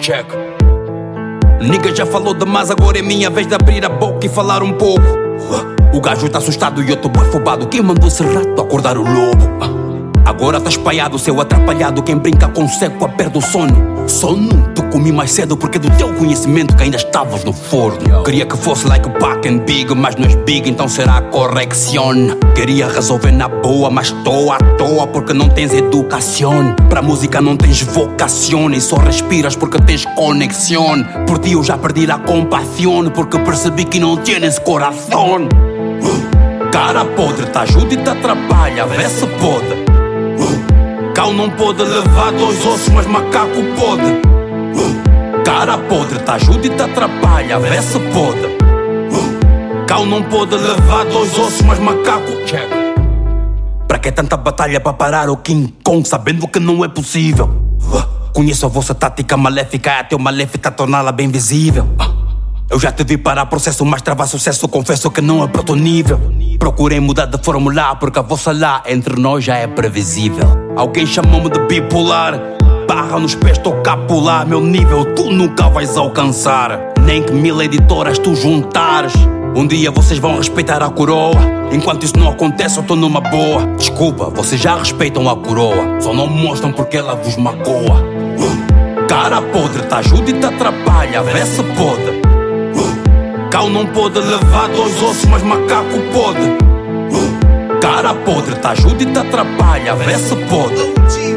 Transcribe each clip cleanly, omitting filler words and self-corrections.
Check. Nigga já falou demais, agora é minha vez de abrir a boca e falar um pouco. O gajo tá assustado e eu tô bem afobado. Quem mandou esse rato acordar o lobo? Agora tá espalhado, seu atrapalhado. Quem brinca com seco perde o sono. Sono? Tu comi mais cedo porque do teu conhecimento que ainda estavas no forno. Queria que fosse like back and big, mas não és big, então será correction. Queria resolver na boa, mas tô à toa porque não tens educação. Pra música não tens vocação e só respiras porque tens conexão. Por ti eu já perdi a compaixão porque percebi que não tienes coração. Cara podre, te ajuda e te atrapalha, vê se pode. Cão não pode levar dois ossos, mas macaco pode. Cara podre, te ajuda e te atrapalha, vê se pode. Cão não pode levar dois ossos, mas macaco. Check. Pra que tanta batalha para parar o King Kong, sabendo que não é possível? Conheço a vossa tática maléfica, até o maléfica torná-la bem visível. Eu já te vi parar processo, mas travar sucesso, confesso que não é para o teu nível. Procurei mudar de fórmula, porque a vossa lá entre nós já é previsível. Alguém chamou-me de bipolar, barra nos pés, tô capular. Meu nível tu nunca vais alcançar, nem que 1000 editoras tu juntares. Um dia vocês vão respeitar a coroa, enquanto isso não acontece eu tô numa boa. Desculpa, vocês já respeitam a coroa, só não mostram porque ela vos magoa. Cara podre, te ajuda e te atrapalha, vê se pode. Cão não pode levar dois ossos, mas macaco pode. Cara podre, te ajuda e te atrapalha, vê se pode.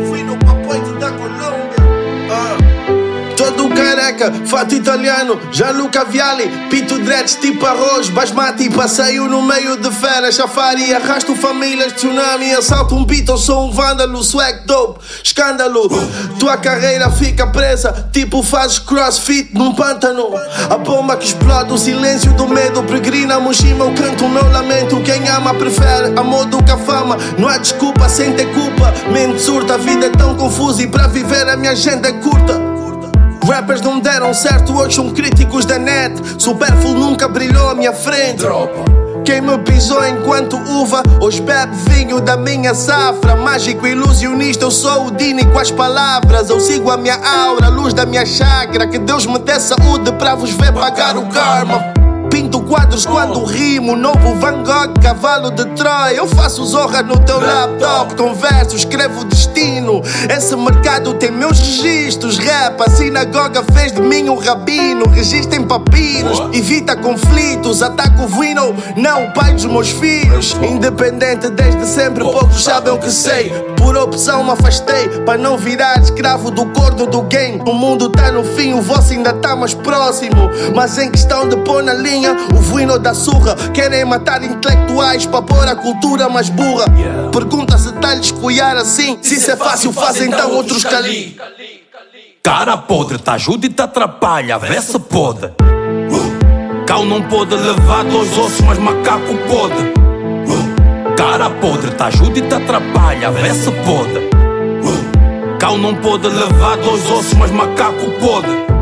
Todo careca, fato italiano, Gianluca Vialli, pito dreads tipo arroz, basmati, passeio no meio de feras, safari, arrasto famílias, tsunami, assalto um beat, eu sou um vândalo, swag dope, escândalo. Tua carreira fica presa, tipo fazes crossfit num pântano. A bomba que explode, o silêncio do medo, peregrina Moshima, eu canto o meu lamento. Quem ama prefere amor do que a fama, não há desculpa sem ter culpa. Mente surta, a vida é tão confusa e para viver a minha agenda é curta. Rappers não deram certo, hoje são críticos da net. Supérfluo nunca brilhou à minha frente. Quem me pisou enquanto uva, hoje bebe vinho da minha safra. Mágico ilusionista, eu sou o Dini com as palavras. Eu sigo a minha aura, a luz da minha chakra. Que Deus me dê saúde pra vos ver pagar o karma. Pinto quadros quando rimo, novo Van Gogh, cavalo de Troia. Eu faço zorra no teu laptop, converso, escrevo destino. Esse mercado tem meus registros. Rap, a sinagoga fez de mim um rabino. Registro em papiros, evita conflitos. Ataco o Vino, não o pai dos meus filhos. Independente desde sempre, poucos sabem o que sei. Por opção me afastei, para não virar escravo do corno do game. O mundo tá no fim, o vosso ainda tá mais próximo. Mas em questão de pôr na linha, o Vino da surra. Querem matar intelectuais para pôr a cultura mais burra. Pergunta se tá lhes coiar assim. Se isso é fácil, fazem então outros cali. Cara podre, te ajuda e te atrapalha, vê se pode. Cão não pode levar dois ossos, mas macaco pode. Cara podre, te ajuda e te atrapalha, vê se pode. Cão não pode levar dois ossos, mas macaco pode.